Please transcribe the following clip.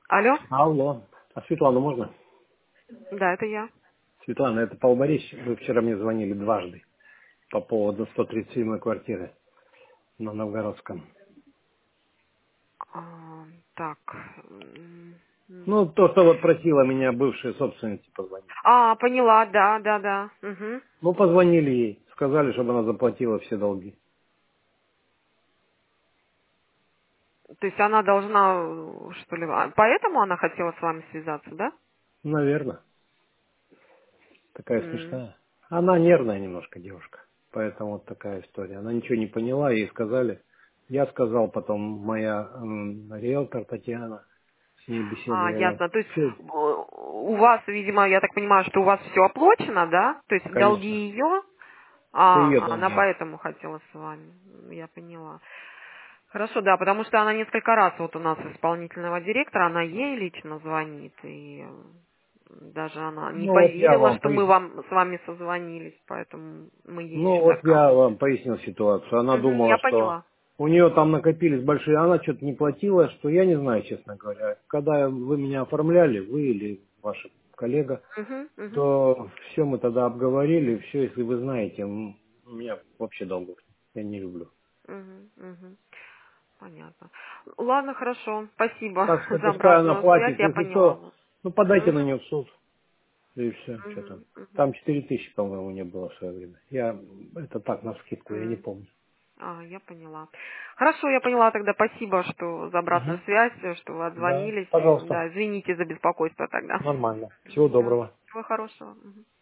Алло? Алло. А Светлану можно? Да, это я. Светлана, это Павел Борисович. Вы вчера мне звонили дважды по поводу 137-й квартиры на Новгородском. Так. Ну, то, что вот просила меня бывшая собственница позвонить. Поняла, да, да, да. Угу. Ну, позвонили ей. Сказали, чтобы она заплатила все долги. То есть она должна, что ли, поэтому она хотела с вами связаться, да? Наверное. Такая М. смешная. Она нервная немножко девушка. Поэтому вот такая история. Она ничего не поняла, ей сказали. Я сказал, потом моя риэлтор Татьяна, с ней беседовала. Ясно. То есть Все, у вас, видимо, я так понимаю, что у вас все оплачено, да? То есть долги конечно. ее, Это ее она долги. поэтому хотела с вами. Я поняла. Хорошо, да, потому что она несколько раз вот у нас исполнительного директора, она ей лично звонит, и даже она не Ну, вот я поверила, вам что мы поясню. с вами созвонились, поэтому мы ей Ну, еще вот я доказываем. вам пояснил ситуацию. Она Я думала, что поняла. у нее там накопились большие, она что-то не платила, что я не знаю, честно говоря. Когда вы меня оформляли, вы или ваша коллега, Мгм, мгм, то все мы тогда обговорили, все, если вы знаете, у меня вообще долгов я не люблю. мгм, мгм. Понятно. Ладно, хорошо. Спасибо Так что за пускай она обратную связь, платит, я если поняла что, вас. ну подайте на Мгм, нее в суд, и все, что там. мгм, мгм, Там 4000, по-моему, не было в свое время. Я, это так, на скидку, я не м. помню. Я поняла. Хорошо, я поняла тогда. Спасибо, что за обратную Мгм. связь, что вы Да, отзвонились. И, пожалуйста. да, извините за беспокойство тогда. Нормально. Всего Да. доброго. Всего хорошего. Мгм.